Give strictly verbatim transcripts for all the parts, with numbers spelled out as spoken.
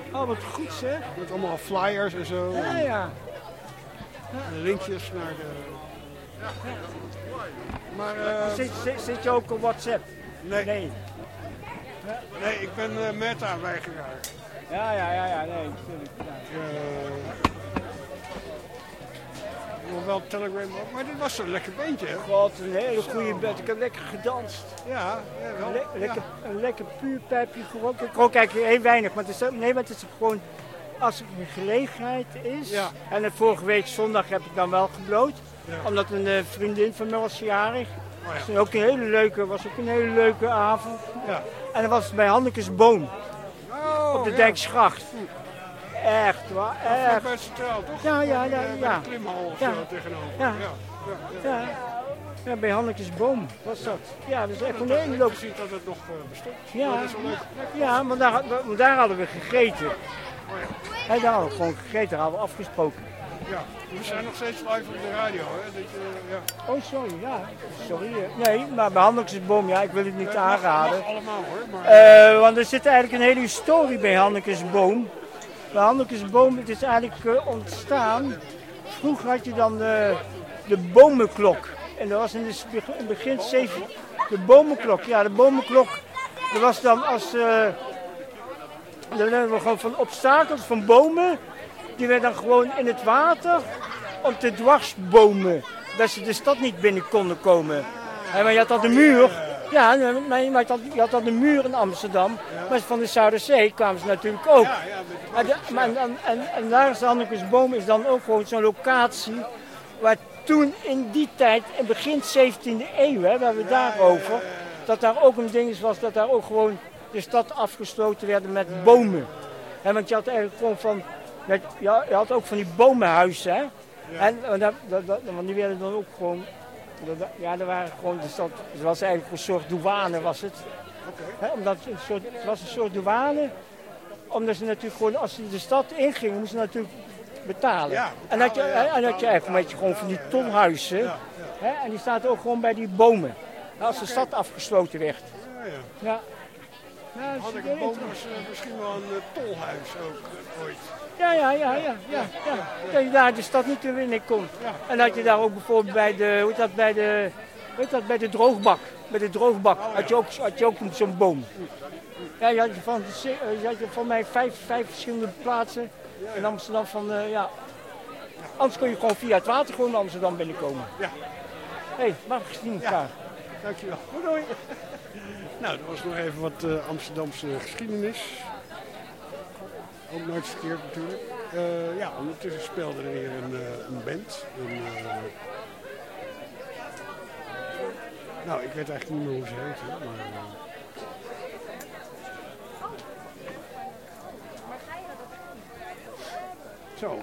Oh, wat goed zeg. Met allemaal flyers en zo. Ja, ja. En linkjes naar de... Ja. Maar, uh... zit, zit, zit je ook op WhatsApp? Nee. Nee, nee ik ben uh, meta-weigeraar. Ja, ja, ja, ja, nee, natuurlijk. Ja. Uh... Nog wel Telegram, maar dit was zo'n lekker beentje, hè? God, een hele goede bed. Ik heb lekker gedanst. Ja, ja wel. Le lekker, ja. Een lekker puurpijpje gerookt. Ik rook eigenlijk heel weinig, maar het is, nee, maar het is gewoon als er een gelegenheid is. Ja. En uh, vorige week zondag heb ik dan wel gebloot, ja. omdat een uh, vriendin van mij was jarig. Oh, ja. was ook een hele leuke, was ook een hele leuke avond. Ja. En dat was bij Hannekes Boom. Oh, op de ja. Dijksgracht. Echt waar, echt. Bij het centraal, toch? Ja, ja, ja. Bij, ja. bij de klimhal of ja. zo tegenover. Ja. Ja. Ja. Ja. Ja. Ja, bij Hannekes Boom was dat. Ja, dat is echt een hele leuk. leuke. Je ziet dat het nog uh, bestond. Ja, dat is wel leuk. ja, maar daar, maar daar hadden we gegeten. Oh, ja. En daar hadden we gewoon gegeten, daar hadden we afgesproken. Ja, we zijn nog steeds live op de radio, hè? Dat je, ja. Oh, sorry, ja. Sorry. Nee, maar bij Hannekes Boom, ja, ik wil het niet ja, aanraden. mag allemaal hoor. Maar... Uh, want er zit eigenlijk een hele historie bij Hannekes Boom. Bij Hannekes Boom, het is eigenlijk uh, ontstaan. Vroeger had je dan de, de bomenklok. En dat was in het begin zeven. De bomenklok, ja, de bomenklok. Dat was dan als. Uh, dan hebben we gewoon van obstakels van bomen. Die werden dan gewoon in het water om te dwarsbomen. Dat ze de stad niet binnen konden komen. En maar je had dan de muur. Ja, maar je had, je had dan de muur in Amsterdam. Maar van de Zuiderzee kwamen ze natuurlijk ook. Ja, ja, met de en, maar, en, en, en daar is de Hannekes Boom is dan ook gewoon zo'n locatie. Waar toen in die tijd, in begin zeventiende eeuw, hè, waar we het daarover. Dat daar ook een ding was dat daar ook gewoon de stad afgesloten werd met bomen. En want je had eigenlijk gewoon van. Met, ja, je had ook van die bomenhuizen, hè? Ja. En, en dat, dat, dat, want die werden dan ook gewoon, dat, ja, er waren gewoon, dus dat, het was eigenlijk een soort douane was het. Okay. Hè, omdat het, een soort, het was een soort douane, omdat ze natuurlijk gewoon, als ze de stad ingingen, moesten ze natuurlijk betalen. Ja, betalen en dat je, ja, en dat je eigenlijk een beetje gewoon van die tolhuizen, ja, ja. Hè, en die staat ook gewoon bij die bomen, als de okay. stad afgesloten werd. Ja, ja. Ja. Nou, had ik een boom was uh, misschien wel een uh, tolhuis ook uh, ooit. Ja, ja, ja, ja, ja, ja. Dat je daar de stad niet te winnen kon. Ja. En dat je daar ook bijvoorbeeld bij de, hoe heet dat, bij de, hoe heet dat, bij de droogbak, bij de droogbak, oh, ja. had je ook, had je ook zo'n boom. Ja, je had van, je had van mij vijf, vijf verschillende plaatsen in Amsterdam van, uh, ja. Anders kon je gewoon via het water gewoon naar Amsterdam binnenkomen. Ja. Hé, hey, mag ik zien elkaar? Ja. Dankjewel. Doei, doei. Nou, dat was nog even wat uh, Amsterdamse geschiedenis. Ook nooit verkeerd natuurlijk. Uh, ja, ondertussen speelde er weer een, uh, een band. Een, uh... Nou, ik weet eigenlijk niet meer hoe ze heet. Hè, maar, uh... Zo.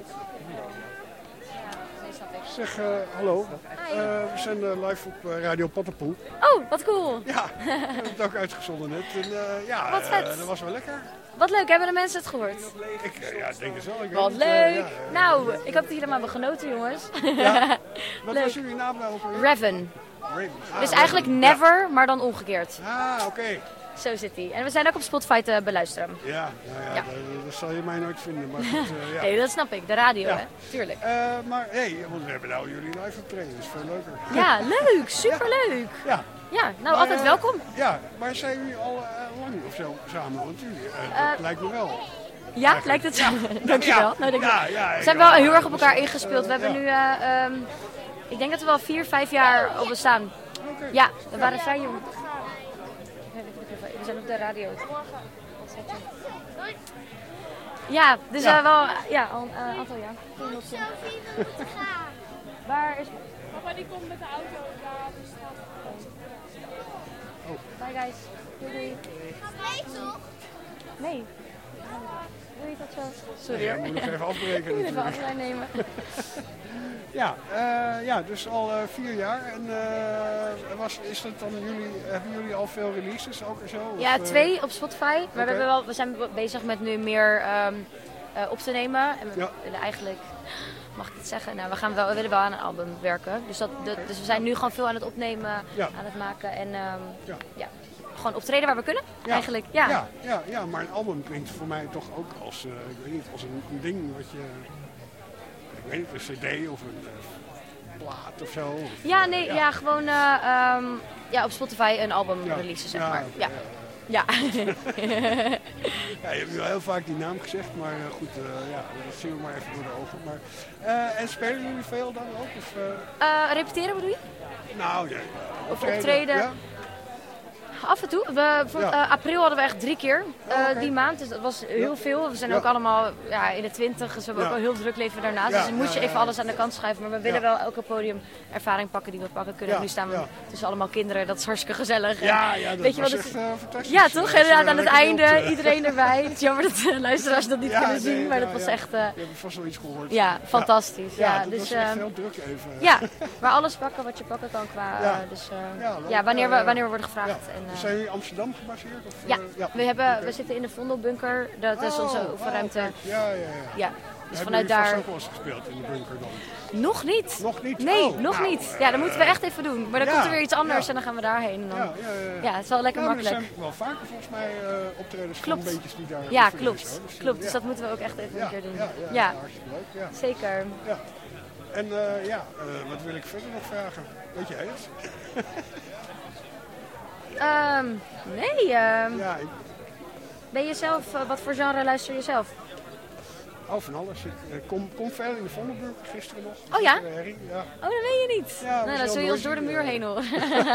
Zeg, uh, hallo. Uh, we zijn uh, live op uh, Radio Pattenpoel. Oh, wat cool. Ja, we hebben het ook uitgezonden net. En, uh, ja, wat vet. Uh, dat was wel lekker. Wat leuk, hebben de mensen het gehoord? Ik uh, ja, denk het wel. Ik wat weet leuk. Uh, ja, uh, nou, ik hoop dat jullie allemaal hebben genoten, jongens. Ja. Wat was jullie naam nou? Reven. Raven. Ah, dus eigenlijk Raven. never, ja. maar dan omgekeerd. Ah, oké. Okay. Zo zit hij. En we zijn ook op Spotify te beluisteren. Ja, nou ja, ja. Dat, dat zal je mij nooit vinden. Maar goed, uh, ja. Nee, dat snap ik. De radio, ja. hè? Tuurlijk. Uh, maar hé, hey, want we hebben nou jullie live optreden. Dat is veel leuker. Ja, leuk. Superleuk. Ja. Ja, nou maar, altijd uh, welkom. Ja, maar zijn jullie al uh, lang of zo samen? Want jullie, uh, uh, dat lijkt me wel. Ja, eigenlijk. lijkt het zo. Ja. Dankjewel. Ja. Nou, denk ja, ja, we zijn wel heel erg op elkaar ingespeeld. We hebben nu, uh, um, ik denk dat we wel vier, vijf jaar op bestaan. Okay. Ja, we waren vrij jong. We zijn op de radio. Ja, dus ja. Uh, wel ja, al een uh, aantal jaar. Waar is... Papa die komt met de auto naar de stad. Oh. Bye guys. Doei doei. Nee toch? Nee. Doe je dat zo? Sorry hoor. Ja, moet ik even afbreken. Ik moet even afscheid nemen. Ja, uh, ja, dus al uh, vier jaar. En uh, was, is dat dan jullie, hebben jullie al veel releases ook en zo? Ja, of, twee op Spotify. Maar okay. we, hebben wel, we zijn bezig met nu meer um, uh, op te nemen. En we ja. willen eigenlijk, mag ik het zeggen? Nou, we, gaan wel, we willen wel aan een album werken. Dus, dat, de, dus we zijn nu gewoon veel aan het opnemen, ja. aan het maken. En um, ja. ja, gewoon optreden waar we kunnen, Ja. eigenlijk. Ja. Ja, ja, ja, maar een album klinkt voor mij toch ook als, uh, ik weet niet, als een, een ding wat je, ik weet niet, een cd of een uh, plaat of zo. Of, Ja, nee, ja. ja, gewoon uh, um, ja, op Spotify een album Ja. releasen, zeg Ja, maar. oké, Ja. ja. Ja. Ja, je hebt wel heel vaak die naam gezegd, maar uh, goed, uh, ja, dat zien we maar even door de ogen. Maar, uh, en spelen jullie veel dan ook? Of, uh... Uh, repeteren bedoel je? Nou, ja. Of optreden? Ja? Af en toe. We, voor, Ja. uh, april hadden we echt drie keer uh, Oh, okay. die maand. Dus dat was heel Ja. veel. We zijn Ja. ook allemaal ja, in de twintig. Dus we hebben Ja. ook wel heel druk leven daarnaast. Ja, Dus dan moet je ja, ja, even ja. alles aan de kant schuiven. Maar we willen Ja. wel elke podium ervaring pakken die we pakken kunnen. Ja, Nu staan we ja. tussen allemaal kinderen. Dat is hartstikke gezellig. En Ja, ja, dat weet je was wat echt het- uh, fantastisch. Ja, toch? Ja, Inderdaad, aan het lekker einde. beeld, uh. Iedereen erbij. Het is jammer dat de luisteraars dat niet Ja, kunnen nee, zien. Maar ja, dat was ja. echt... uh, Je hebt vast wel iets gehoord. ja, fantastisch. Ja, Ja, dat dus, was echt uh, heel druk even. ja, maar alles pakken wat je pakken kan qua... Ja. uh, dus, uh, Ja, ja, leuk. wanneer, Ja, we, ja. wanneer we worden gevraagd. Ja. En, uh, Zijn jullie in Amsterdam gebaseerd? Of, Ja, uh, ja. we, hebben, Oké. we zitten in de Vondelbunker. Dat is Oh, onze oh, oefenruimte. kijk. Ja, ja, ja. Ja, dus Hebben vanuit jullie vast daar... ook wel eens gespeeld in de bunker dan? Nog niet. Nog niet? Nee, Oh, nog nou, niet. Ja, dat moeten we echt even doen. Maar dan ja, komt er weer iets anders ja. en dan gaan we daarheen. En dan... Ja, ja, ja. Ja, het is wel lekker Ja, maar makkelijk. Er zijn wel vaker volgens mij uh, optredens van Klopt. beetjes die daar Ja, oefenen en klopt. zo. Dus, uh, Klopt, dus ja. dat moeten we ook echt even Ja, een keer doen. ja, ja, Ja, hartstikke leuk. Ja. zeker. Ja. En uh, ja, uh, wat wil ik verder nog vragen? Weet jij het? Um, nee, um, Ja, ik, ben je zelf, uh, wat voor genre luister je zelf? oh, van alles. Ik uh, kom, kom verder in de Vondelburg gisteren nog. Oh ja? Gisteren herrie, ja? Oh, dat weet je niet. Ja, dat nou, is dan wel zul je ons door noisy, de muur uh, heen horen.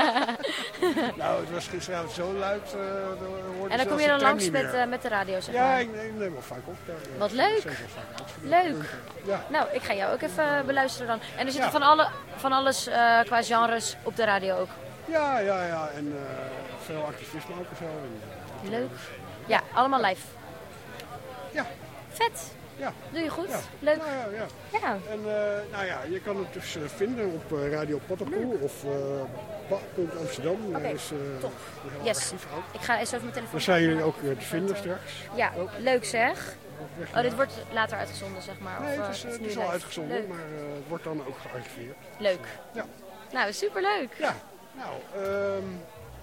Nou, het was gisteravond zo luid. Uh, En dan kom je dan langs met, uh, met de radio, zeg Ja, maar. ik neem, neem wel vaak op daar. ja. Wat leuk. Zeker wel vaak uitgedeeld. Leuk. Ja. Nou, ik ga jou ook even beluisteren dan. En er zit Ja. van, alle, van alles uh, qua genres op de radio ook. Ja, ja, ja. En uh, veel activisme ook en zo. En, uh, Leuk. Ja, allemaal live. Ja. Vet. Ja. Doe je goed. Ja. Leuk. Nou, ja, ja. Ja. En uh, nou ja, je kan het dus uh, vinden op uh, Radio Potterpoel of uh, Amsterdam. Oké, is, uh, top. een heel Yes. archief ook. Ik ga eens even mijn telefoon. Dan zijn jullie ook uh, te vinden straks. Ja, leuk zeg. Weg Oh, dit wordt later uitgezonden, zeg maar. Nee, of, het is, uh, uh, nu het is al live? uitgezonden, Leuk. maar uh, het wordt dan ook gearchiveerd. Leuk. Ja. Nou, superleuk. Ja, nou, um,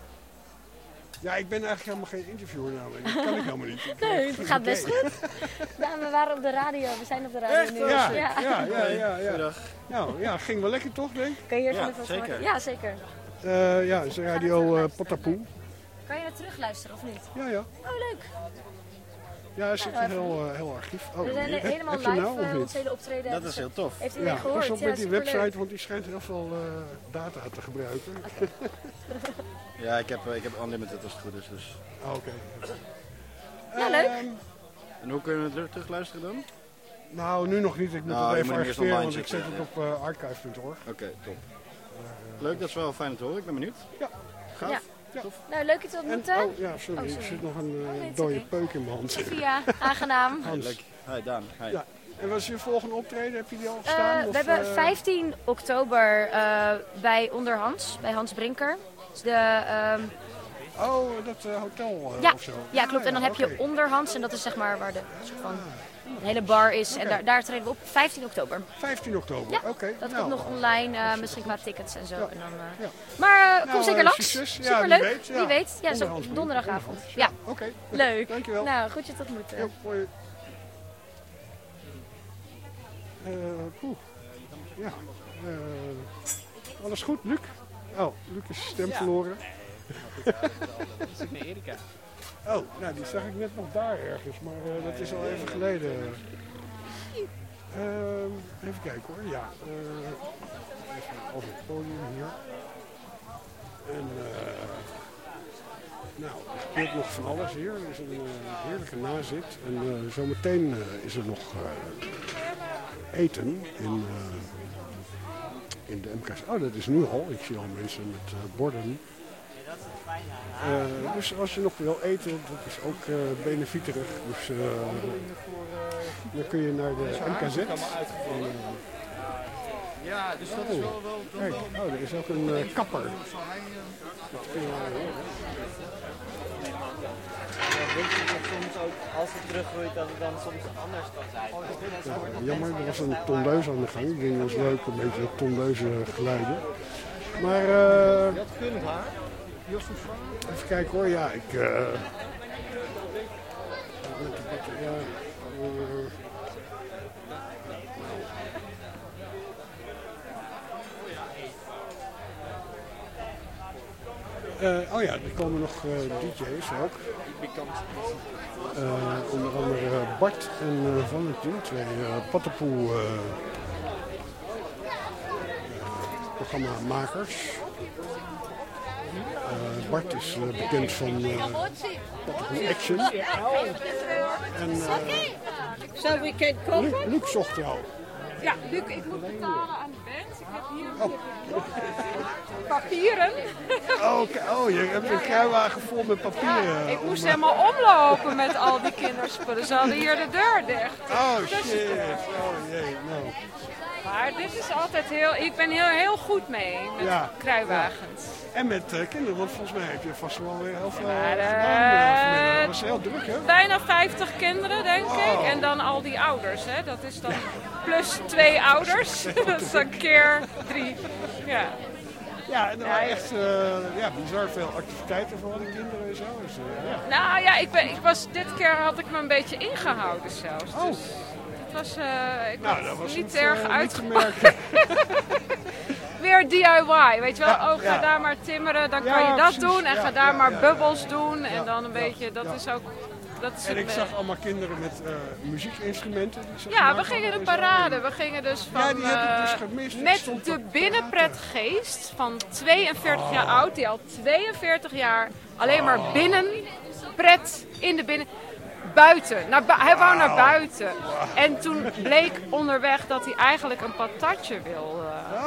ja, ik ben eigenlijk helemaal geen interviewer namelijk. Dat kan ik helemaal niet. Ik, Nee, uh, het gaat best idee. goed. Ja, we waren op de radio. We zijn op de radio Echt? nu. Ja, Ja. ja, ja, ja, ja. Goedendag. Nou, ja, ging wel lekker toch, denk ik? Kan je hier Ja, even wat zeker. horen? Ja, zeker. Uh, ja, het is Radio uh, Potterpoel. Kan je het terugluisteren of niet? Ja, ja. Oh, leuk. Ja, er zit Nou, een heel, uh, heel archief. Oh, We zijn heb- helemaal heb je live. nou of uh, niet? ons hele optreden. Dat is heel tof. Heeft Ja, iedereen gehoord? pas op Ja, met die superleuk. website, want die schijnt heel veel uh, data te gebruiken. Ja, ik heb, eh, ik heb unlimited als het goed is. Dus. Oh, oké. Ja, leuk. Ehm, En hoe kunnen we het terug luisteren dan? nou, nu nog niet. Ik moet Nou, het je even moet hem eerst archiveren, online want ik zet zetten, het op uh, archive punt org. Oké, okay, top. Leuk, dat is wel fijn om te horen. Ik ben benieuwd. Ja. Gaaf. Ja. Ja. Nou, leuk je te En, ontmoeten. oh ja, sorry, Oh, er sorry. zit nog een uh, nee, het is dode oké. peuk in mijn hand. Sophia, aangenaam. Hey, leuk. Hi Daan. Hi. Ja. En wat is je volgende optreden? Heb je die al Uh, staan? we of, hebben uh, vijftien oktober uh, bij Onder Hans, bij Hans Brinker. Dus de, ehm, Oh, dat uh, hotel uh, ja, of zo? ja, klopt. En dan heb je oké. Onder Hans en dat is zeg maar waar de soort van een hele bar is. En daar, daar treden we op vijftien oktober. vijftien oktober, Ja, oké. dat nou, komt nog online, uh, misschien qua tickets en zo. Ja. En dan, uh, Ja. Maar uh, Nou, kom zeker uh, langs. succes. Ja, Superleuk. wie weet, ja. Wie weet. Ja, zo Onderhands, donderdagavond. onderhands. Ja, Oké, okay. leuk. Dankjewel. Nou, goed je te ontmoeten. Ja, hoi. Uh, poeh. Ja. Uh, alles goed, Luc? Oh, Luc is stem verloren. Dat is ook naar Erika. Oh, nou die zag ik net nog daar ergens, maar uh, dat is al even geleden. Uh, even kijken hoor, ja. Uh, even over het podium hier. En uh, nou, er speelt nog van alles hier. Er is een uh, heerlijke nazit. En uh, zometeen uh, is er nog uh, eten in, uh, in de M K's. Oh, dat is nu al. Ik zie al mensen met uh, borden. Uh, dus als je nog wil eten, dat is ook uh, benefieterig. Dus uh, dan kun je naar de M K Z. En, uh, Ja, dus dat oh, is wel... wel, wel kijk, oh, er is ook een uh, kapper. Dat kun je wel horen. Ja, denk je dat soms ook, als het teruggroeit, dat het dan soms anders kan zijn? Ja, jammer, er was een tondeus aan de gang. Ik denk dat was leuk, een beetje tondeuze geluiden. Maar uh, Dat kunnen haar. Even kijken hoor, ja, ik... Uh, ja, uh, Uh, oh ja, er komen nog uh, D J's ook. Uh, onder andere uh, Bart en uh, Valentin, twee uh, Pattenpoel uh, uh, programmamakers. Uh, Bart is uh, bekend van uh, Pattenpoel Action. En uh, so we can come. Luc, Luc zocht jou. Ja, Luc, ik moet betalen aan de band. Ik heb hier oh. uh, papieren. Oh, okay. Oh, je hebt een kruiwagen vol met papieren. Ja, ik moest om... helemaal omlopen met al die kinderspullen. Ze hadden hier de deur dicht. Oh shit, oh jee, nou. Maar dit is altijd heel, ik ben heel, heel goed mee met ja, kruiwagens. Ja. En met uh, kinderen, want volgens mij heb je vast wel weer heel veel maar, uh, gedaan. Dat was heel druk, hè? Bijna vijftig kinderen, denk wow. ik. En dan al die ouders, hè. Dat is dan plus twee ouders. Dat is dan keer drie. Ja. Ja, en er waren echt uh, ja, bizar veel activiteiten voor die kinderen en zo. Dus, uh, ja. Nou ja, ik, ben, ik was, dit keer had ik me een beetje ingehouden zelfs. Oh. Dus het was, uh, ik nou, dat was niet het, erg uh, uitgemaakt. Weer D I Y, weet je wel? Ja, oh, ga ja. daar maar timmeren, dan ja, kan je dat precies. doen. En ja, ga daar ja, maar ja, bubbels ja, doen. ja, En dan een ja, beetje, dat ja. is ook... Dat is en ik het, zag allemaal kinderen met uh, muziekinstrumenten. Die ja, we gingen de parade. We gingen dus van, ja, die heb ik dus gemist. met de binnenpretgeest van tweeënveertig oh. jaar oud, die al tweeënveertig jaar alleen maar binnen pret in de binnen... Buiten. Naar bu hij wou naar buiten. En toen bleek onderweg dat hij eigenlijk een patatje wilde.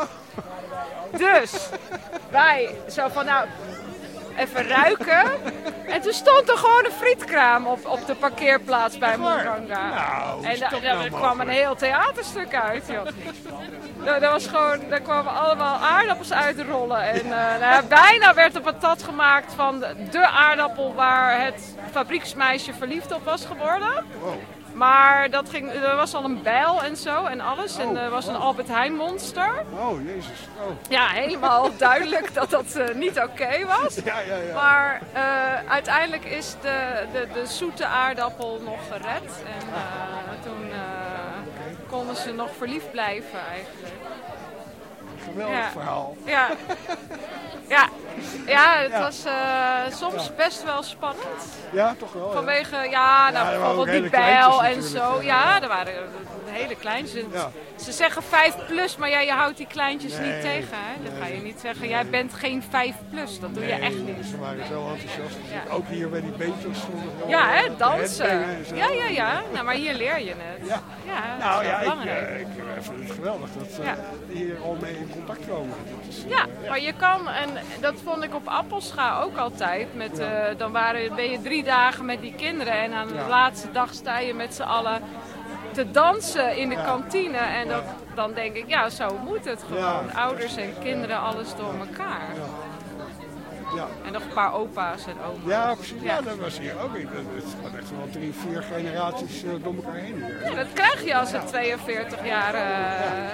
Dus wij zo van nou... even ruiken. En toen stond er gewoon een frietkraam op, op de parkeerplaats bij Moeranga. Nou, en da, da, er kwam een heel theaterstuk uit, joh. Dat, dat was gewoon, daar kwamen allemaal aardappels uitrollen. En uh, nou, bijna werd een patat gemaakt van de, de aardappel waar het fabrieksmeisje verliefd op was geworden. Wow. Maar dat ging, er was al een bijl en zo en alles. En er was een Albert Heijn monster. Oh, jezus. Oh. Ja, helemaal duidelijk dat dat uh, niet oké okay was. Ja, ja, ja. Maar uh, uiteindelijk is de, de, de zoete aardappel nog gered. En uh, toen uh, okay. konden ze nog verliefd blijven eigenlijk. Geweldig ja. verhaal. Ja. Ja. Ja, het ja. was uh, soms ja. best wel spannend. Ja, toch wel. Vanwege, ja, ja nou, ja, bijvoorbeeld die bijl en zo. Ja, ja, er waren hele kleintjes. Ja. Ze zeggen vijf plus, maar ja, je houdt die kleintjes nee, niet tegen. Hè? Dan nee, ga je niet zeggen, nee. jij bent geen vijf plus. Dat doe nee, je echt niet. Ze waren zo enthousiast. Ja. Ook hier bij die beentjes. Ja, hè, dansen. Ja, ja, ja. Nou, maar hier leer je het. Ja. Ja, nou ja, ik, uh, ik vind het geweldig dat ze uh, ja. hier al mee in contact komen. Is, uh, ja, ja, maar je kan, en dat vond ik op Appelscha ook altijd. Met, ja. uh, dan waren, ben je drie dagen met die kinderen en aan de ja. laatste dag sta je met z'n allen te dansen in de ja. kantine. En dat, dan denk ik, ja, zo moet het gewoon. Ja. Ouders en kinderen, alles door elkaar. Ja. Ja. En nog een paar opa's en oma's. Ja, precies. Ja. Ja, dat was hier ook. Het was echt wel drie, vier generaties uh, door elkaar heen. Ja, dat krijg je als het tweeënveertig jaar uh, ja.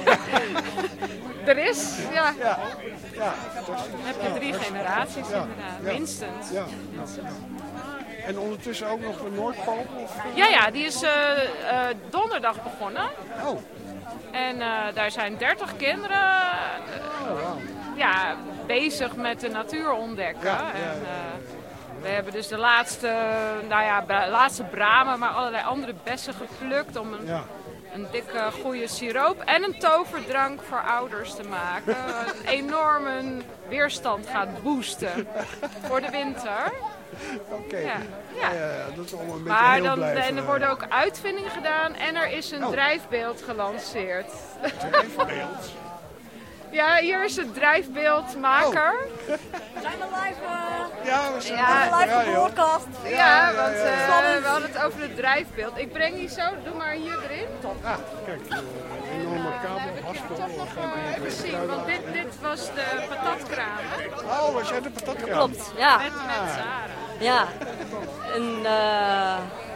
er is. Ja. Ja. Ja. Dan heb je drie generaties ja. inderdaad, ja. minstens. Ja. Ja. En ondertussen ook nog de Noordpool? Of? Ja, ja, die is uh, uh, donderdag begonnen. Oh. En uh, daar zijn dertig kinderen uh, oh, wow. ja, bezig met de natuur ontdekken. Ja, ja, en, uh, we hebben dus de laatste, nou ja, bra- laatste bramen, maar allerlei andere bessen geplukt om een, ja. een dikke goede siroop en een toverdrank voor ouders te maken. Een enorme weerstand gaat boosten voor de winter. Oké, okay. ja. ja. ja, ja, dat is allemaal een beetje maar heel dan, blijven. en er worden ook uitvindingen gedaan en er is een oh. drijfbeeld gelanceerd. Drijfbeeld? Ja, hier is het drijfbeeldmaker. Oh. We zijn al live. Uh... Ja, we zijn ja, live ja, broadcast. Ja, ja, ja, want uh, ja, ja. we hadden het over het drijfbeeld. Ik breng die zo, doe maar hier erin. Top. Ah, kijk, uh, een enorme kabel, haspel. Even zien, want dit, dit was de patatkraam. Oh, was jij de patatkraam? Klopt, ja. Met, met Sarah. Ja, en uh,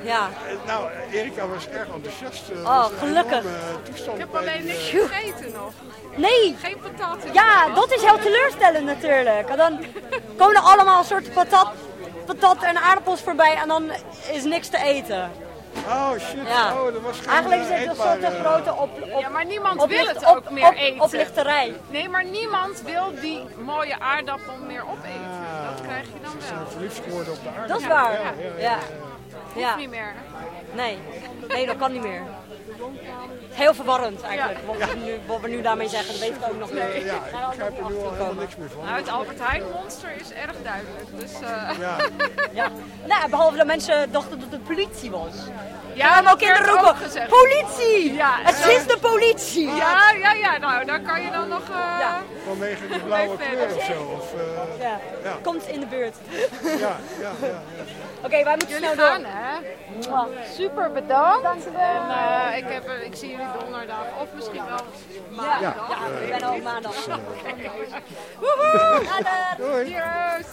Ja. Nou, Erika was erg enthousiast. Uh, Oh, gelukkig. Ik heb alleen niks gegeten nog. Nee. Geen patat. in Ja, de dat is heel teleurstellend natuurlijk. En dan komen er allemaal een soort patat, patat en aardappels voorbij en dan is niks te eten. Oh shit, Ja. oh, dat was geen Eigenlijk is uh, het een soort eetbare, een grote op, op, Ja, maar niemand op, wil licht- het ook op, meer op, eten. oplichterij. Nee, maar niemand wil die mooie aardappel meer opeten. Ah, Dat krijg je dan Ze zijn wel. verliefd geworden op de aarde. Dat is waar. Ja, ja, ja, Ja. Ja. Hoeft niet meer. Nee. Nee, dat kan niet meer. Heel verwarrend eigenlijk, wat, we nu, wat we nu daarmee zeggen, dat weet ik ook nog niet. Uh, ja, ik begrijp er nu al helemaal niks meer van. Nou, het Albert Heijn monster is erg duidelijk. Dus, uh... Ja. Ja. Nou, behalve dat mensen dachten dat het politie was. Ja, gaan we ook dat in de werd roepen. ook gezegd. Politie! Ja, het zo- is de politie! Ja, ja, ja, nou, daar kan je dan nog... Uh... Ja. Vanwege de blauwe Leef kleur verder. of zo. Of, uh, Ja. ja. Komt in de buurt. Ja, ja, ja. ja. Oké, wij moeten Jullie snel gaan, door. hè? Mwah. Super bedankt. En uh, ik, heb, ik zie jullie donderdag of misschien wel maandag. Ja, ja, ik ben er ook maandag. Woehoe! Later. Doei. Cheers!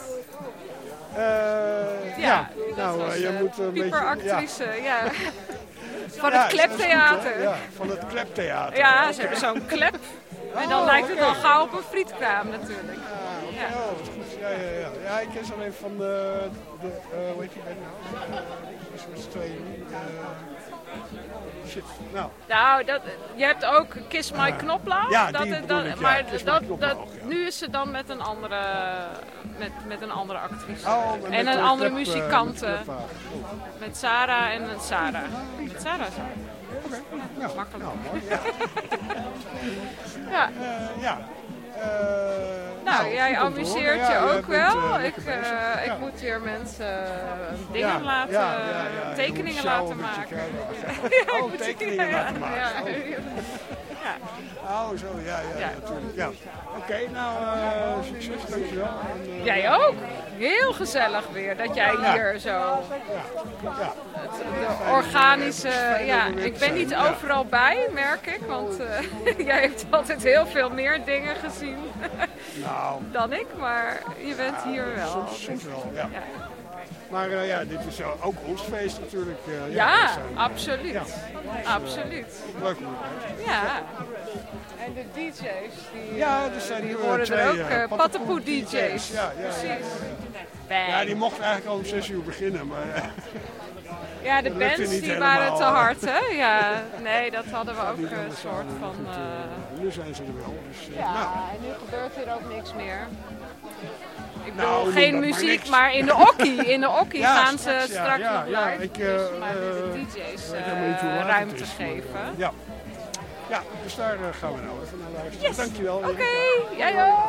Uh, ja, Ja, dat nou, was, uh, je uh, moet een beetje... pieperactrice, ja. Van Ja, het dat is goed, kleptheater. hè? Ja, van het kleptheater. Ja, ze hebben zo'n klep. En dan Oh, lijkt het oké. al gauw op een frietkraam natuurlijk. Ja, Ja. oh, dat is goed. Ja, ja, ja. Ja, ik ken ze alleen van de, de uh, hoe heet die band nou? Dat is met z'n tweeën. Uh, shit, nou. Nou, dat, je hebt ook Kiss My Knopblauw. Ja, dat, die is- bedoel dat, ik, ja. maar Kiss My dat, Knopblauw, dat, ja. nu is ze dan met een andere, met, met een andere actrice. Oh, met en de een andere klep, uh, muzikante. met de klepwagen. Met Sarah en met Sarah. Met Sarah zo. Ja, Makkelijk. nou, mooi. Ja. Ja. Uh, ja. Uh, Nou, jij goed om te amuseert horen. je Ja, jij ook bent, wel. uh, ik, lekker uh, bezig. ik Ja. moet weer mensen uh, dingen Ja, laten, ja, ja, ja. tekeningen Je moet laten sjouwen met je maken. kruiden. Ja, ik Oh, moet tekeningen ja, laten maken. ja. Oh. Ja. Oh, zo, ja, ja, Ja. natuurlijk. Ja. Oké, nou, uh, succes, dankjewel. En, uh, Jij ook. Heel gezellig weer dat jij Ja. hier zo... Ja. Het, de organische... Ja, er weer ik te ben niet zijn, ja. overal bij, merk ik. Want uh, jij hebt altijd heel veel meer dingen gezien Nou, dan ik. Maar je bent hier wel. soms, soms wel, ja. Ja, Maar uh, ja, dit is uh, ook ons feest natuurlijk. Uh, ja, we zijn, uh, absoluut. Ja. Absoluut. Leuk om erbij. Ja. En de D J's, die, Ja, eh, er zijn die nu, uh, horen twee, er ook. uh, Uh, Pattenpoe Pattenpoe D J's. D J's. Ja, ja, ja. Precies. Ja, die mochten eigenlijk al om zes uur beginnen, maar uh, Ja, de dat lukte bands niet die waren helemaal, te uh, hard, hè? Ja, nee, dat hadden we ook niet een helemaal soort samen. van... Goed, uh, uh, nu zijn ze er wel. Dus, uh, Ja, nou, en nu gebeurt hier ook niks meer. Ik Nou, bedoel, noem geen dat maar muziek, niks. maar in de okkie. In de okkie Ja, gaan straks, ze ja, straks ja, nog ja, live. ik, dus uh, maar de uh, D J's weet helemaal niet hoe uh, laat ruimte het is, maar, geven. uh, ja. Ja, dus daar uh, gaan we nou even naar luisteren. Yes. Dankjewel. Oké, Erika. jij ook.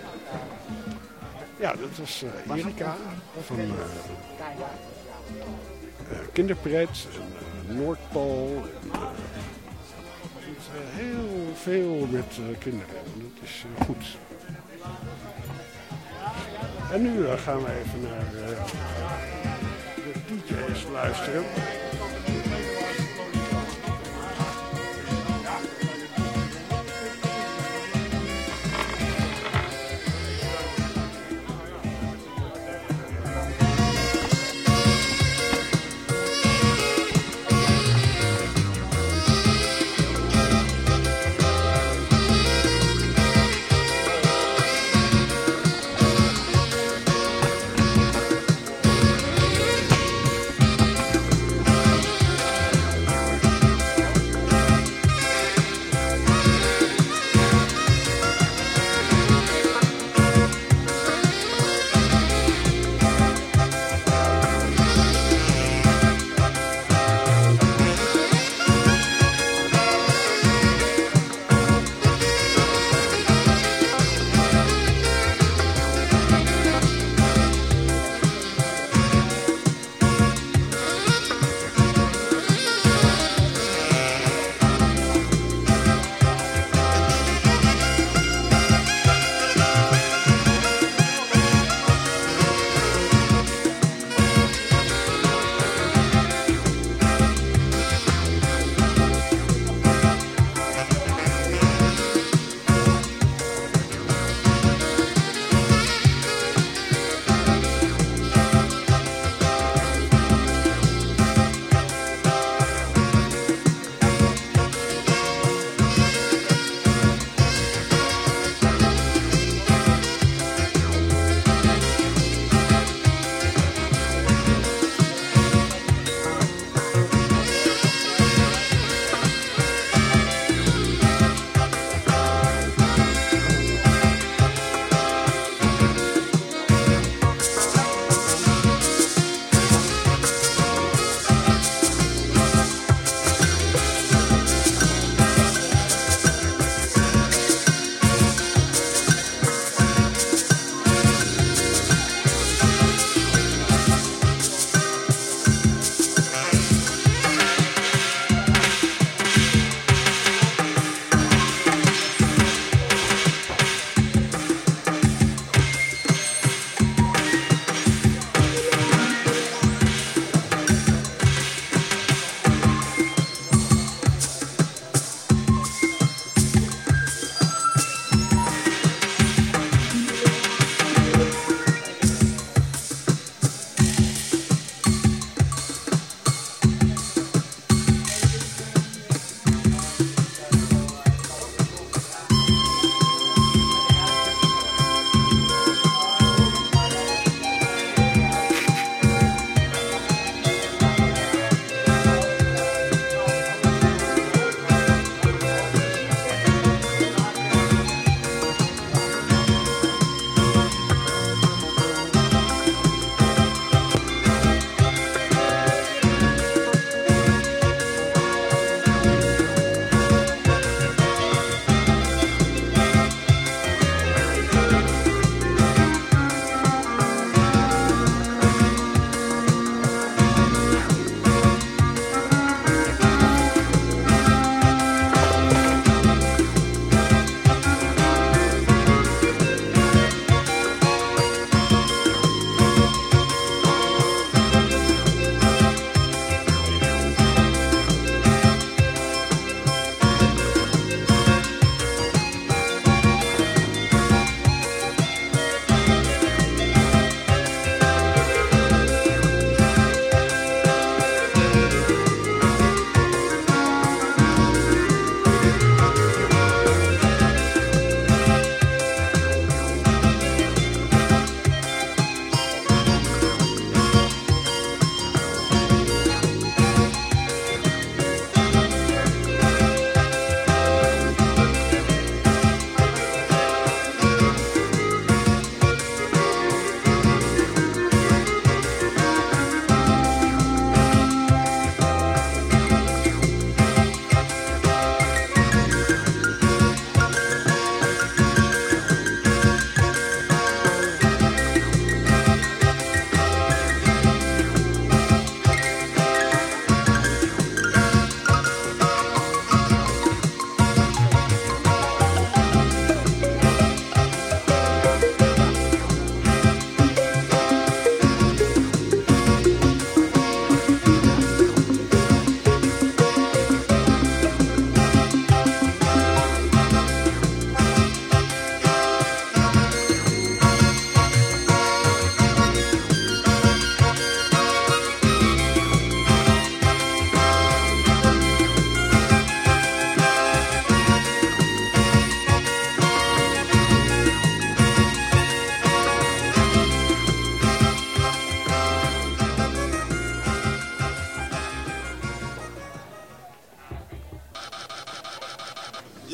Ja, dat was uh, Erika van uh, uh, Kinderpret en uh, Noordpool. En, uh, doet, uh, heel veel met uh, kinderen en dat is uh, goed. En nu uh, gaan we even naar uh, de D J's luisteren.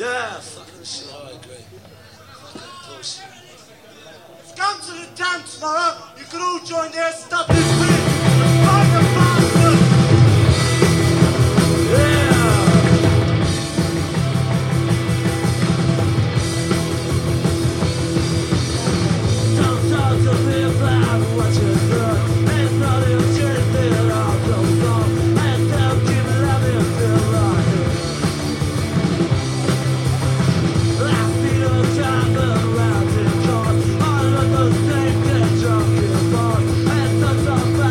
Yeah, fucking shit. Alright, great. Fucking bullshit. Come to the town tomorrow. You can all join there. Stop this thing. Fire bastard. Yeah. Don't talk to me about what you do. Ain't nothing to change it all goes on. And don't keep loving feel like it. I feel time around in court. All of those things get drunk in bars. And that's all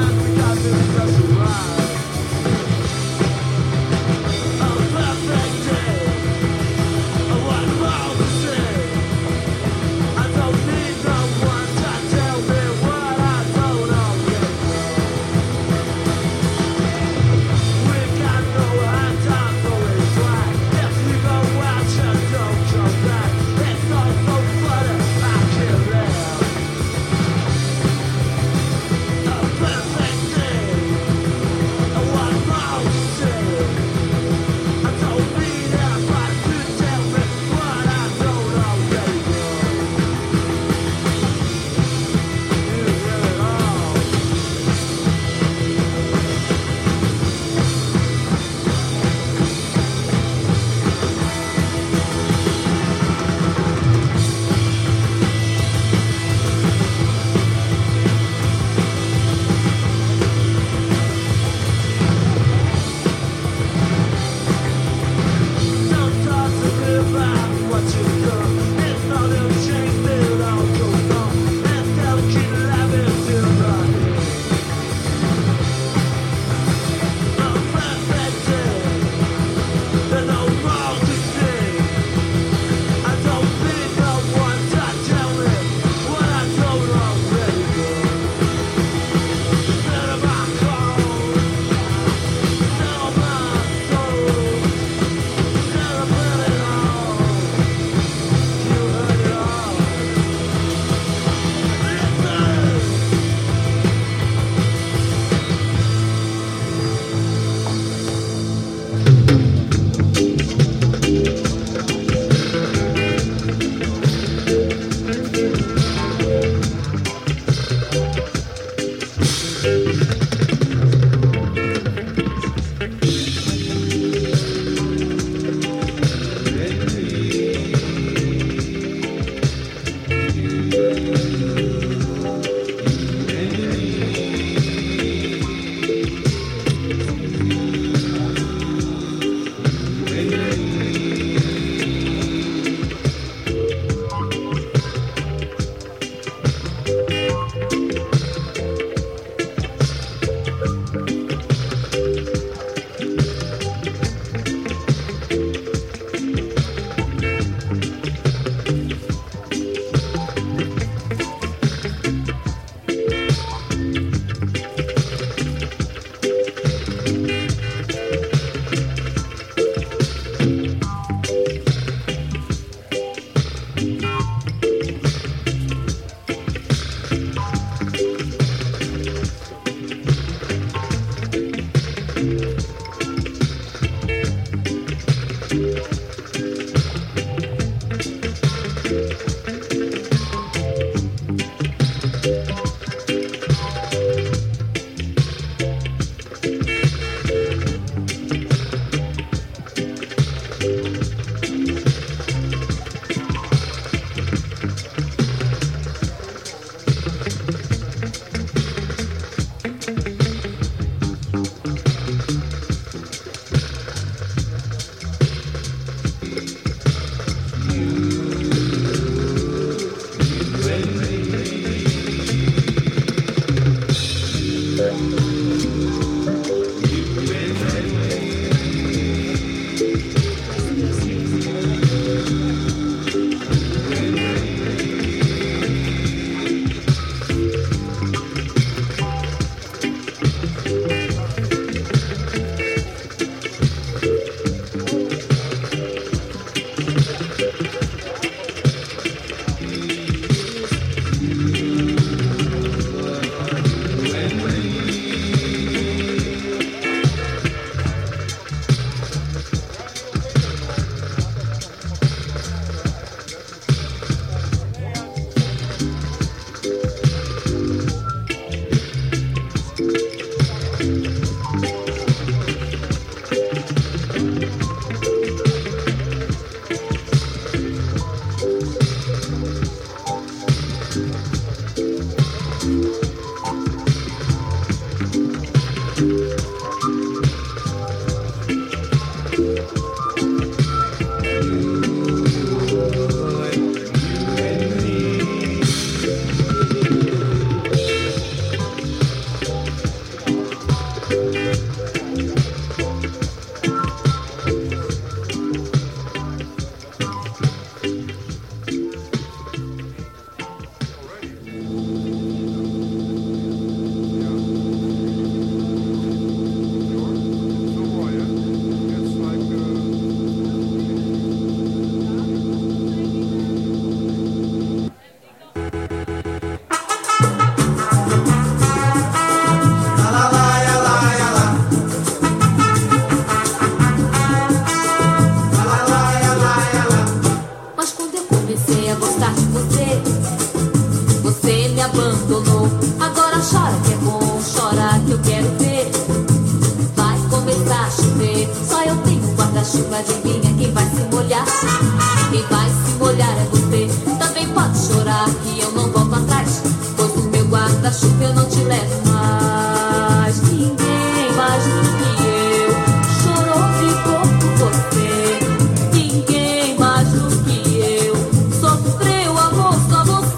guarda-chuva, adivinha quem vai se molhar? Quem vai se molhar é você. Também pode chorar que eu não volto atrás, pois no meu guarda-chuva eu não te levo mais. Ninguém mais do que eu chorou, ficou por você. Ninguém mais do que eu sofreu amor, só você.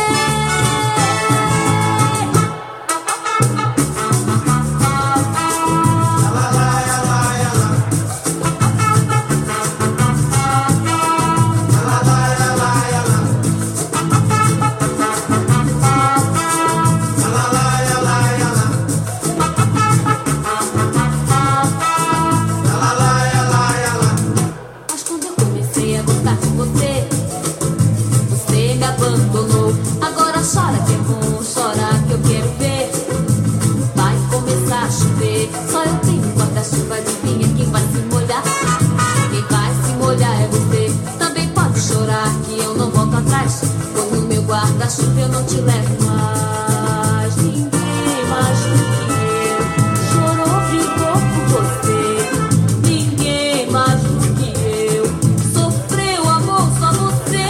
Só eu tenho guarda-chuva, adivinha quem vai se molhar? Quem vai se molhar é você. Também pode chorar que eu não volto atrás, pois no meu guarda-chuva eu não te levo mais. Ninguém mais do que eu chorou, ficou por você. Ninguém mais do que eu sofreu amor, só você.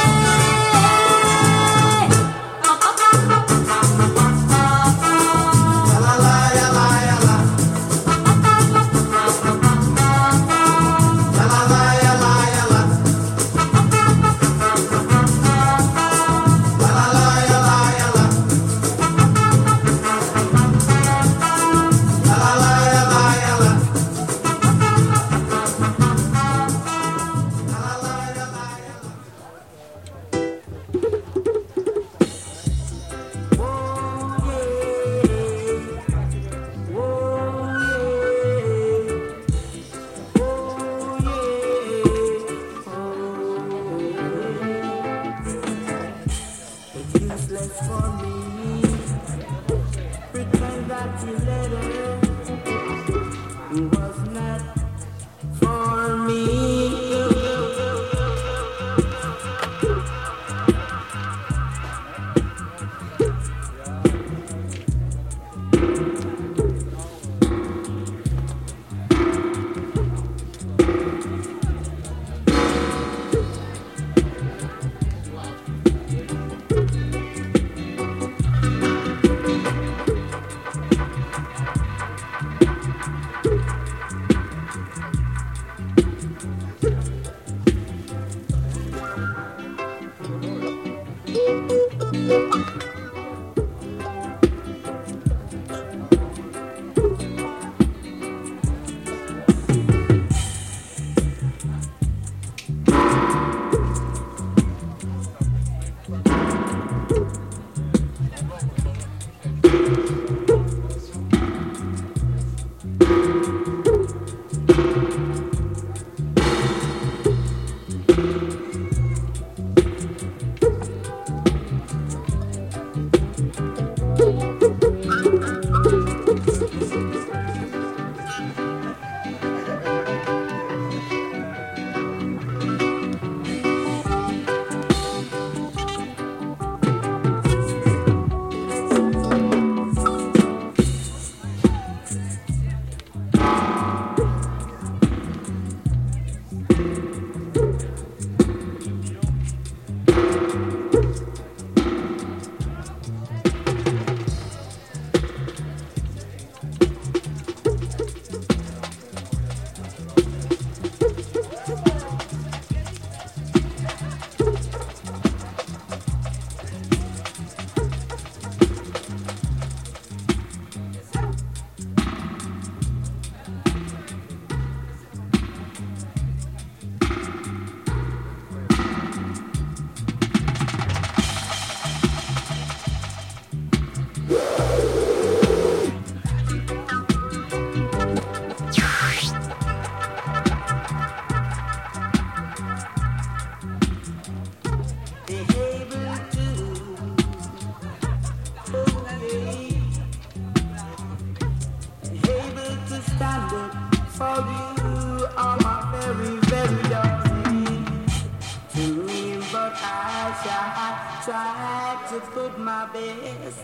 Try to put my best.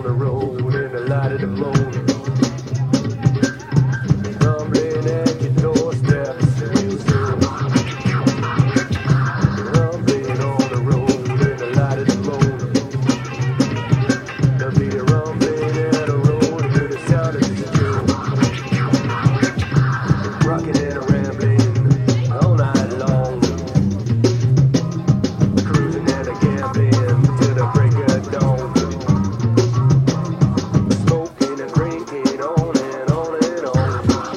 the road in the light of the moon. Rumbling at your doorstep real soon. Rumbling on the road in the light of the moon. There'll be a rumbling at the road to the sound of the tune. Rocking and a rambling all night long. Cruising and a gambling till the break of dawn. Smoking and drinking on and on and on.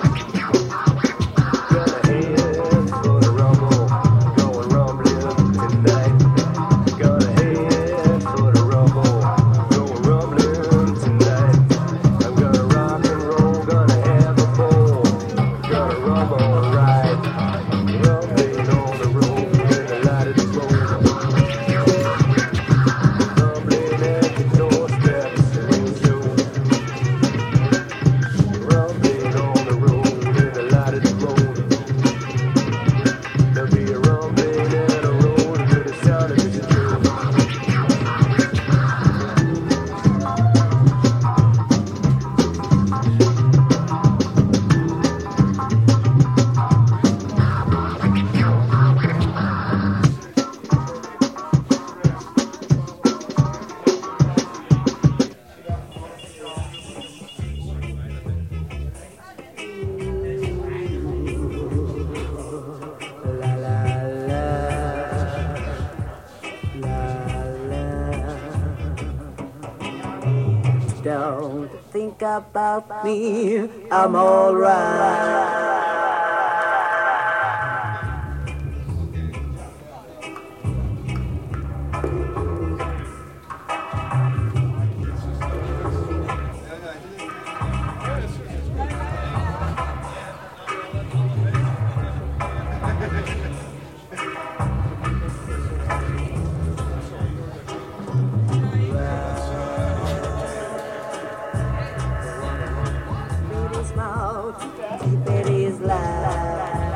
Gonna head for the rumble, going rumbling tonight. Gonna head for the rumble, going rumbling tonight. I'm gonna rock and roll, gonna have a ball, gonna rumble right. Rumbling on the road in the light of the moon. Rumbling at your doorstep real soon. Rumbling on the road in the light of the moon. There'll be a rumbling at the road to the sound of the tune. La la la, la la. Don't think about me, I'm alright. Baby's mouth, baby's life.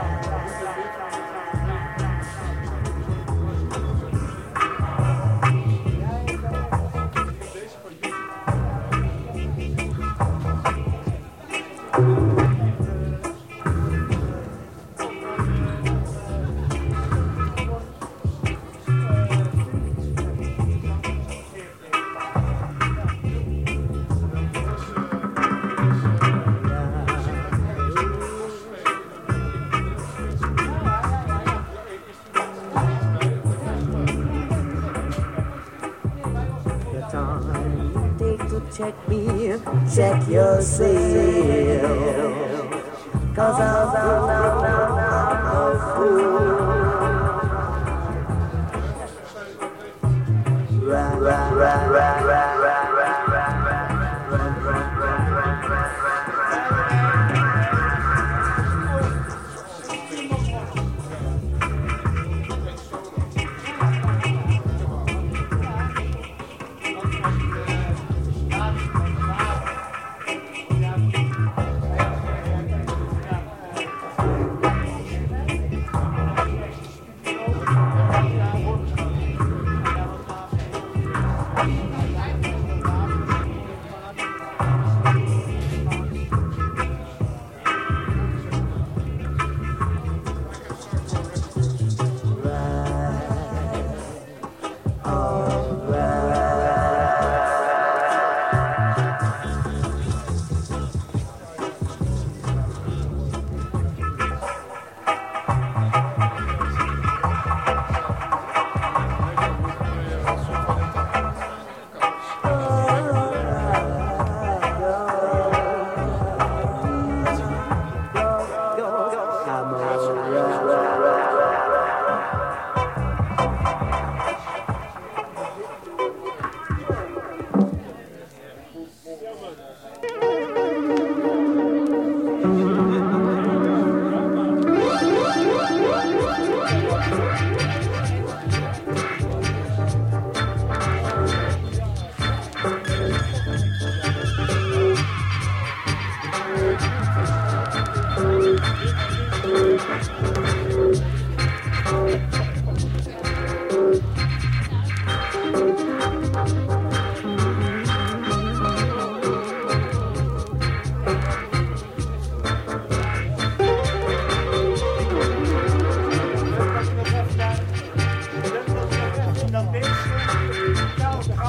The time you take to check me, check yourself. Cause I'm down, down, down, down, down, fool. Right, right, right, right, right, right, right, right, right, right, right, right,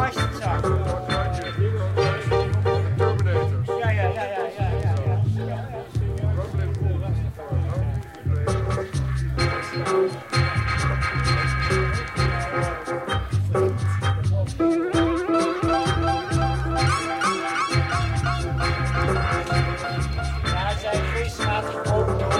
als je het zag. Ja, ja, ja, ja, ja, ja, ja. Ja, het zijn geestmatig open door.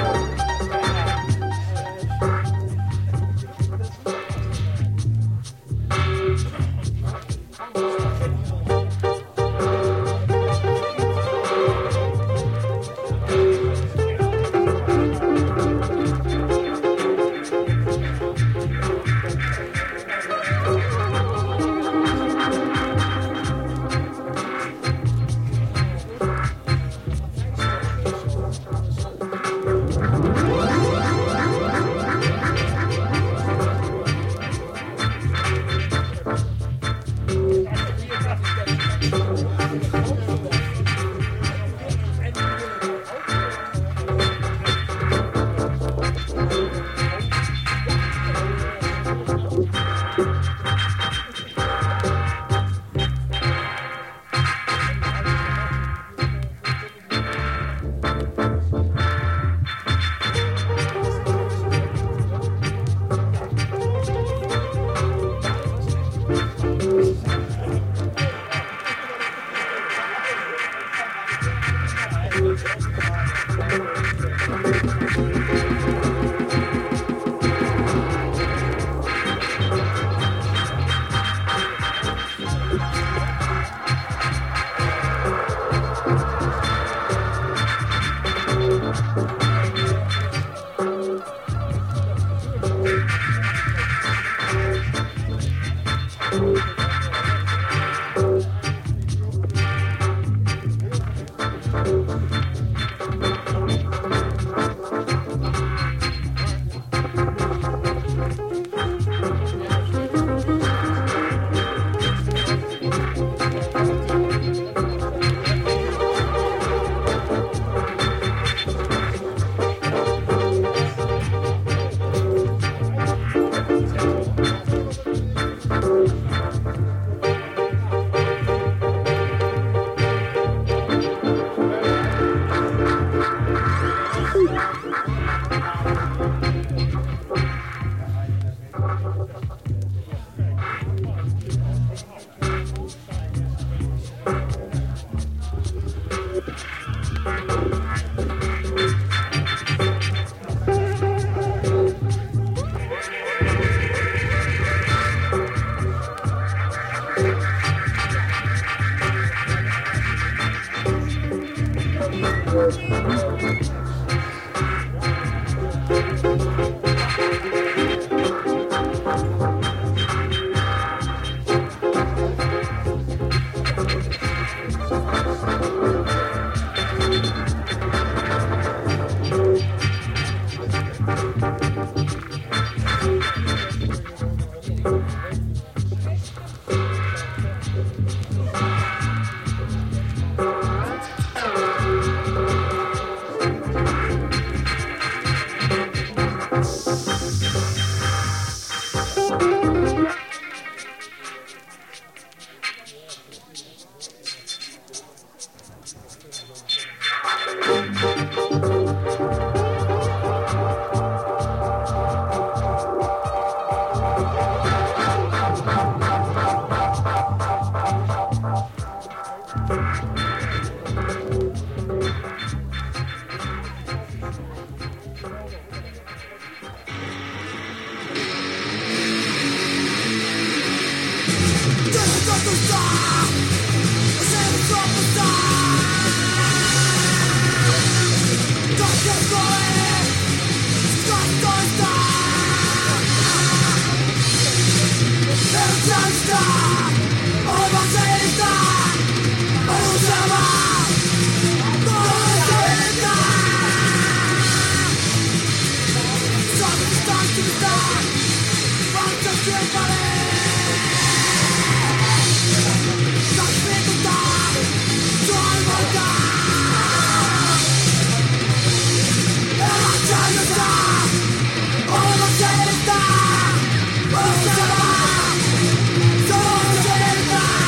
Oh,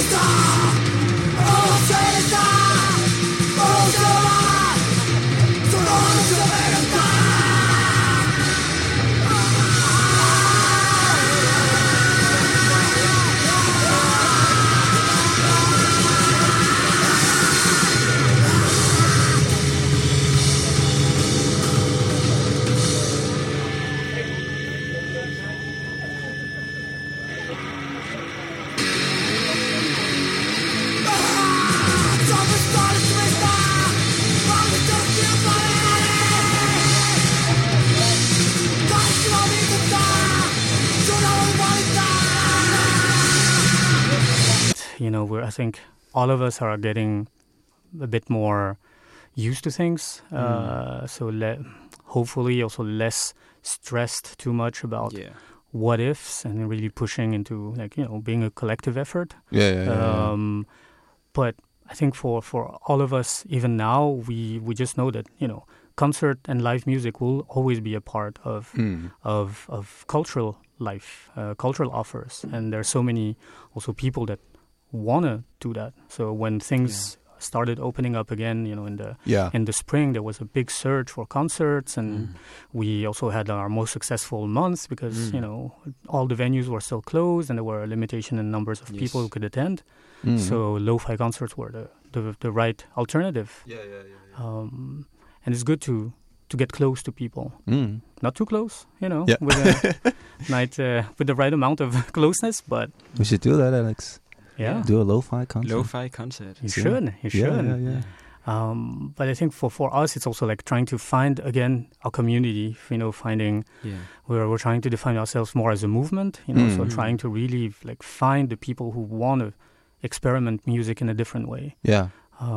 You know, we're, I think all of us are getting a bit more used to things. Mm. Uh, so le- hopefully also less stressed too much about Yeah. what ifs and really pushing into, like, you know, being a collective effort. Yeah, yeah, yeah, yeah. Um, but I think for, for all of us, even now, we, we just know that, you know, concert and live music will always be a part of Mm. of of cultural life, uh, cultural offers. And there are so many also people that want to do that. So when things started opening up again, you know, in the Yeah. in the spring, there was a big surge for concerts, and Mm. we also had our most successful month because Mm. you know all the venues were still closed, and there were a limitation in numbers of Yes. people who could attend. Mm. So lo-fi concerts were the the, the right alternative. Yeah, yeah, yeah, Um, and it's good to to get close to people, Mm. not too close, you know, Yeah. with a night uh, with the right amount of closeness, but. We should do that, Alex. Yeah. Do a lo-fi concert. Lo-fi concert. You Yeah. should. You Yeah, should. yeah, yeah. Um, but I think for, for us, it's also like trying to find again our community. You know, finding Yeah. we're we're trying to define ourselves more as a movement. You know, so Mm. trying to really like find the people who want to experiment music in a different way. Yeah.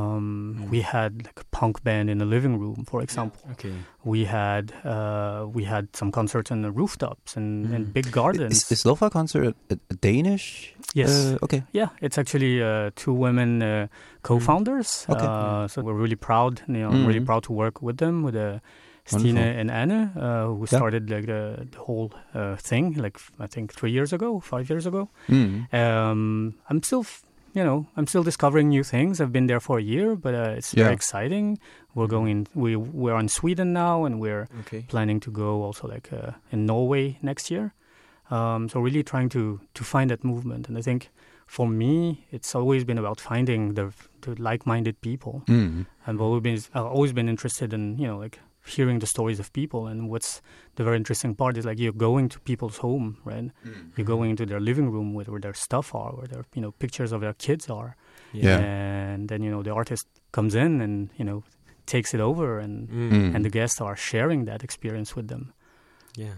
Um, We had like a punk band in the living room, for example. Okay. We had uh, we had some concerts on the rooftops and, Mm. and big gardens. Is, is lo-fi concert a, a Danish? Yes. Uh, okay. Yeah, it's actually uh, two women uh, co-founders. Okay. Uh, so we're really proud. You know, I'm really Mhm. proud to work with them, with uh, Stine Wonderful. and Anne, uh, who Yeah. started like the, the whole uh, thing, like f- I think three years ago, five years ago. Mm. Um, I'm still, f- you know, I'm still discovering new things. I've been there for a year, but uh, it's Yeah. very exciting. We're going. We we're in Sweden now, and we're Okay. planning to go also like uh, in Norway next year. Um, so really trying to to find that movement, and I think for me, it's always been about finding the the like-minded people. Mm. I've always been I've always been interested in you know like hearing the stories of people, and what's the very interesting part is like you're going to people's home, right? Mm. You're going into their living room where, where their stuff are, where their you know pictures of their kids are, Yeah. and then you know the artist comes in and you know takes it over, and Mm. and the guests are sharing that experience with them. Yeah.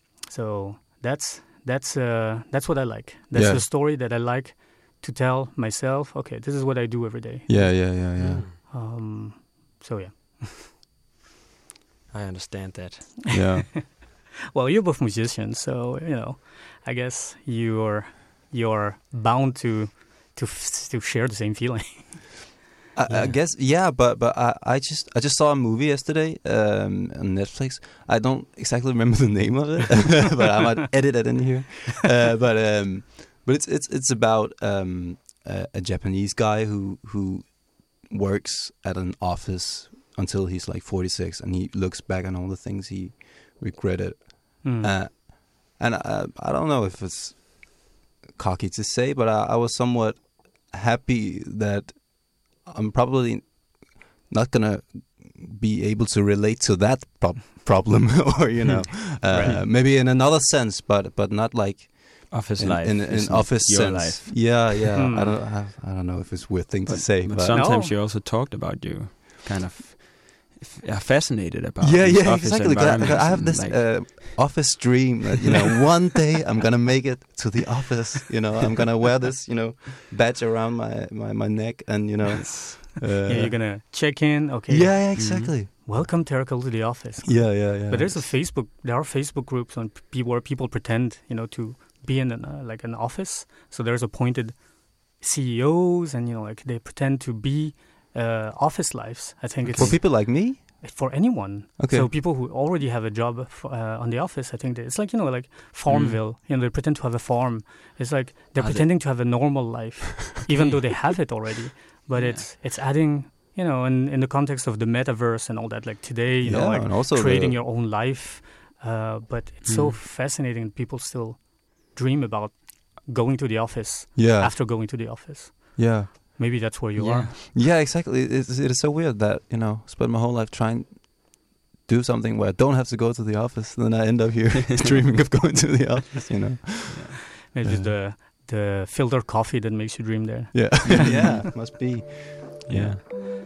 So that's that's uh, that's what I like. That's Yeah. the story that I like to tell myself. Okay, this is what I do every day. Yeah, yeah, yeah, yeah. Um, so yeah. I understand that. Yeah. Well, you're both musicians, so you know. I guess you're you're bound to to f- to share the same feeling. I, I guess yeah, but but I, I just I just saw a movie yesterday um, on Netflix. I don't exactly remember the name of it, but I might edit it in here. Uh, but um, but it's it's it's about um, a, a Japanese guy who who works at an office until he's like forty-six, and he looks back on all the things he regretted. Mm. Uh, and I, I don't know if it's cocky to say, but I, I was somewhat happy that I'm probably not gonna be able to relate to that prob- problem, or you know, uh, Right. maybe in another sense, but but not like Office in, life in, is in not office your sense. life. Yeah, yeah. Hmm. I don't I, I don't know if it's a weird thing to But, say, but but sometimes No. you also talked about you kind of f- are fascinated about yeah, these yeah, office exactly. 'Cause I, environments I have and, this like, uh, office dream that you know one day I'm gonna make it to the office. You know, I'm gonna wear this you know badge around my, my, my neck, and you know, uh, Yeah, you're gonna check in. Okay. yeah, yeah, exactly. Welcome, Terkel, to the office. Yeah, yeah, yeah. But there's a Facebook. There are Facebook groups on p- where people pretend, you know, to be in an, uh, like an office. So there's appointed C E Os, and you know, like they pretend to be uh, office lives. I think it's For people like me? for anyone. Okay. So people who already have a job f- uh, on the office, I think that it's like, you know, like Farmville. You know, they pretend to have a farm. It's like they're Are they- pretending to have a normal life, even though they have it already. But Yeah. it's it's adding, you know, in, in the context of the metaverse and all that, like today, you know, Yeah, like and also creating the- your own life. Uh, but it's so Mm. fascinating. People still dream about going to the office Yeah. after going to the office. Yeah. Maybe that's where you Yeah. are. Yeah, exactly. It's, it is so weird that, you know, spend my whole life trying to do something where I don't have to go to the office, and then I end up here dreaming of going to the office, you know. Maybe Yeah. the the filtered coffee that makes you dream there. Yeah. Yeah, must be. Yeah.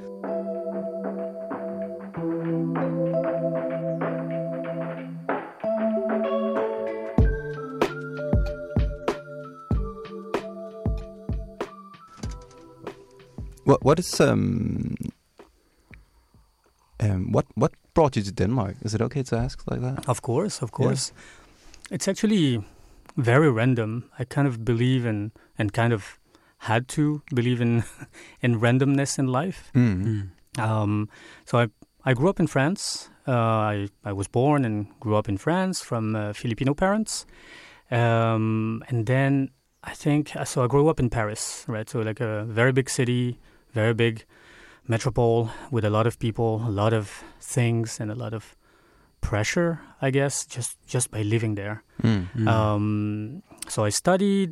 What what is um um what what brought you to Denmark? Is it okay to ask like that? Of course, of course. It's actually very random. I kind of believe in, and kind of had to believe in, in randomness in life. Mm. Um, so I I grew up in France. Uh, I I was born and grew up in France from uh, Filipino parents, um, and then I think so. I grew up in Paris, right? So like a very big city, very big metropole with a lot of people, a lot of things, and a lot of pressure, I guess, just just by living there. Mm. Mm. Um, so I studied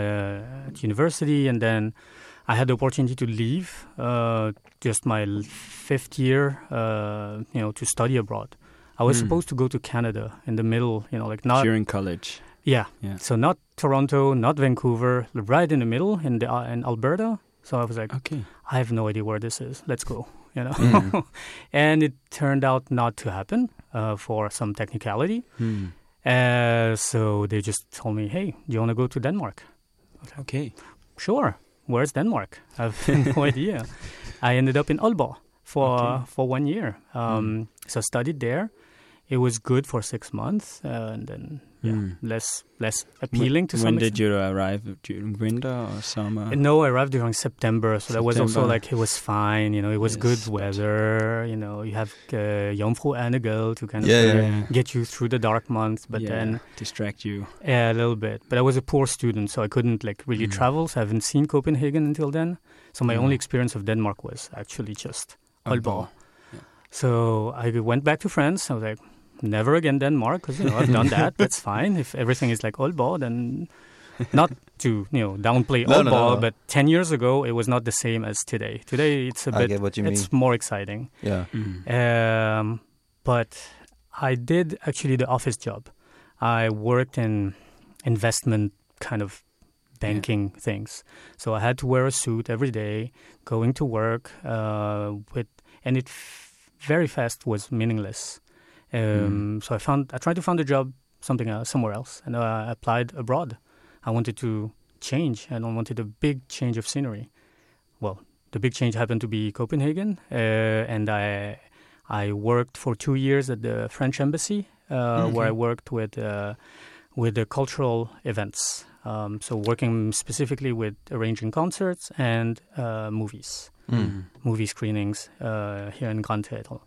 uh, at university, and then I had the opportunity to leave uh, just my l- fifth year, uh, you know, to study abroad. I was Mm. supposed to go to Canada in the middle, you know, like not During college. yeah. Yeah. So not Toronto, not Vancouver, right in the middle in the uh, in Alberta. So I was like, Okay. I have no idea where this is. Let's go, you know. Mm. And it turned out not to happen uh, for some technicality. Hmm. Uh, so they just told me, hey, do you want to go to Denmark? Okay. Sure. Where's Denmark? I have no idea. I ended up in Aalborg for Okay. for one year. Um, So I studied there. It was good for six months, uh, and then yeah, Mm. less less appealing to When some did extent. you arrive? During winter or summer? No, I arrived during September, so that was also September. like it was fine. You know, it was Yes, good but- weather. You know, you have uh, Jomfru Annegel to kind of Yeah, uh, yeah. get you through the dark months, but yeah, then distract you. yeah, a little bit. But I was a poor student, so I couldn't like really Mm. travel. So I haven't seen Copenhagen until then. So my Yeah. only experience of Denmark was actually just Aalborg. Aalborg. Yeah. So I went back to France. I was like, never again Denmark, because you know I've done that. That's fine. If everything is like Aalborg, then not to you know downplay No, no, Aalborg, no, no. but ten years ago it was not the same as today. Today it's a I bit. get what you it's mean. more exciting. Yeah. Mm. Um, but I did actually the office job. I worked in investment kind of banking things. So I had to wear a suit every day, going to work uh, with, and it f- very fast was meaningless. Um, Mm. So I found, I tried to find a job something else, somewhere else, and uh, I applied abroad. I wanted to change, and I wanted a big change of scenery. Well, the big change happened to be Copenhagen, uh, and I I worked for two years at the French embassy, uh, Okay. where I worked with uh, with the cultural events. Um, so working specifically with arranging concerts and uh, movies, Mm. movie screenings uh, here in Grand Theatre.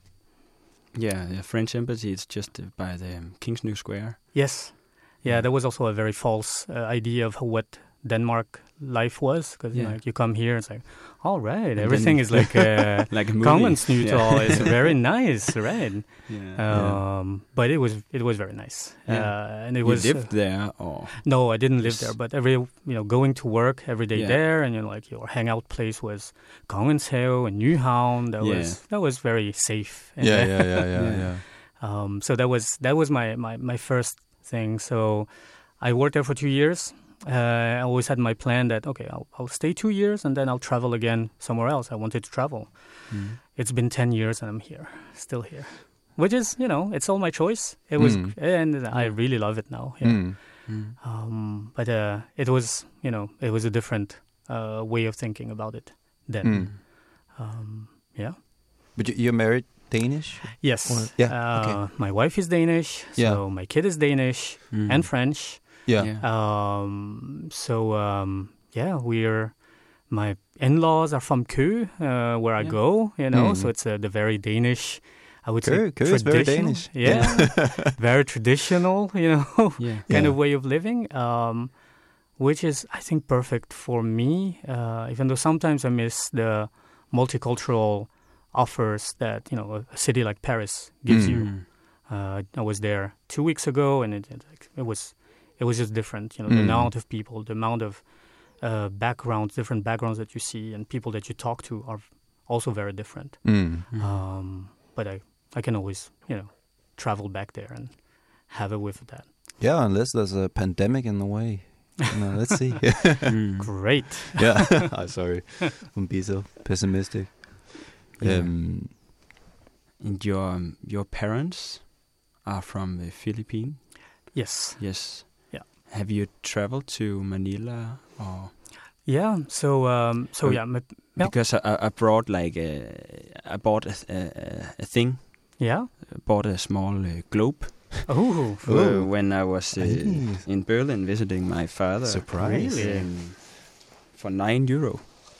Yeah, the French embassy is just uh, by the um, Kingsney Square. Yes, yeah, that was also a very false uh, idea of what Denmark life was, because Yeah. like you come here, it's like, all right, And everything then- is like uh, Like a movie. Kongensnytår Yeah. is very nice, right? Yeah, yeah. Um, but it was it was very nice, Yeah. uh, and it You was lived uh, there, or no, I didn't live Yes. there, but every you know going to work every day Yeah. there, and you know like your hangout place was Kongenshave and Nyhavn. That Yeah. was that was very safe. And, Yeah, uh, yeah, yeah, yeah, Yeah. yeah. Um, so that was that was my, my, my first thing. So I worked there for two years. Uh, I always had my plan that okay, I'll, I'll stay two years and then I'll travel again somewhere else. I wanted to travel. Mm. It's been ten years and I'm here, still here, which is you know it's all my choice. It was Mm. and I really love it now. Yeah. Mm. Mm. Um, but uh, it was you know it was a different uh, way of thinking about it then. Mm. Um, yeah. But you, you're married Danish? Yes. Or- yeah, Uh, okay. My wife is Danish, so Yeah. my kid is Danish Mm. and French. Yeah. Yeah. Um, so um, yeah, we're my in-laws are from Køge, uh, where I Yeah. go, you know, Mm. so it's uh, the very Danish, I would say, Køge- Køge is very traditional- Danish. Yeah, very traditional, you know, Yeah. kind Yeah. of way of living, um, which is, I think, perfect for me, uh, even though sometimes I miss the multicultural offers that, you know, a, a city like Paris gives Mm. you. Uh, I was there two weeks ago, and it, it, like, it was it was just different. You know, the Mm. amount of people, the amount of uh, backgrounds, different backgrounds that you see, and people that you talk to are also very different. Mm. Um, but I, I can always, you know, travel back there and have a whiff of that. Yeah, unless there's a pandemic in the way. No, let's see. Mm. Great. Yeah, I'm sorry. Wouldn't be so pessimistic. Yeah. Um, And your um, your parents are from the Philippines? Yes. Yes. Yeah. Have you traveled to Manila or? Yeah. So um, so Uh, yeah, my, yeah. Because I, I brought like a, I bought a, a, a thing. Yeah. I bought a small uh, globe. Oh. uh, Oh. when I was uh, Nice. in Berlin visiting my father. Surprise. Really? Um, for nine euro.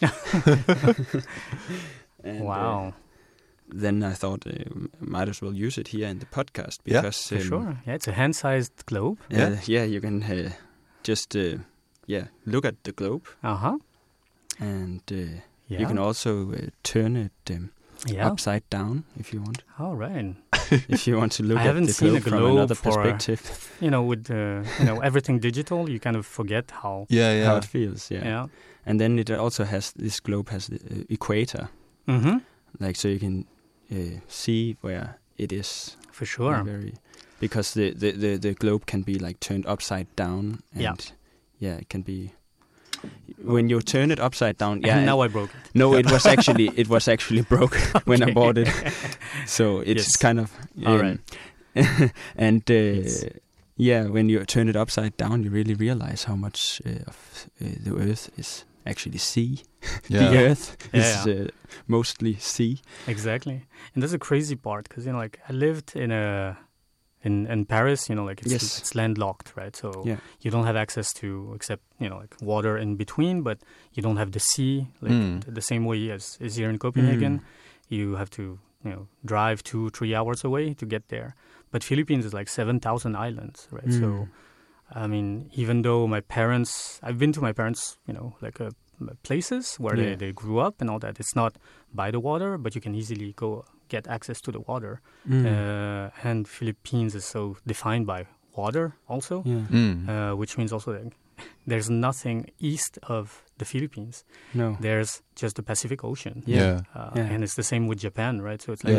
And, Wow. Uh, then I thought uh, might as well use it here in the podcast Yeah, because For um, sure. Yeah, it's a hand-sized globe. Uh, Yeah. yeah, you can uh, just uh, yeah look at the globe, Uh huh. and uh, Yeah. you can also uh, turn it um, Yeah. upside down if you want. All right. If you want to look I at haven't the seen globe, a from globe another for- perspective, You know, with uh, you know everything digital, you kind of forget how. yeah, how yeah. it feels. Yeah. Yeah. And then it also has this globe has the uh, equator, Mm-hmm. like so you can uh, see where it is. For sure. Very, because the, the, the, the globe can be like turned upside down, and Yeah. yeah, it can be when you turn it upside down. Yeah, And now and- I broke it. no, it was actually it was actually broke when I Okay. bought it. So it's Yes. kind of All right. and uh, Yes. yeah, when you turn it upside down, you really realize how much uh, of uh, the Earth is actually sea. Yeah. The Earth Yeah, is yeah. Uh, mostly sea. Exactly. And that's a crazy part because, you know, like I lived in a in in Paris, you know, like it's, Yes. it's landlocked, right? So Yeah. you don't have access to except, you know, like water in between, but you don't have the sea like Mm. th- the same way as is here in Copenhagen. Mm. You have to, you know, drive two, three hours away to get there. But Philippines is like seven thousand islands, right? So, Mm. I mean, even though my parents, I've been to my parents, you know, like uh, places where Yeah. they, they grew up and all that. It's not by the water, but you can easily go get access to the water. Mm. Uh, and Philippines is so defined by water also, Yeah. Mm. uh, which means also that there's nothing east of the Philippines. No. There's just the Pacific Ocean. Yeah. Uh, Yeah. And it's the same with Japan, right? So it's like Yeah.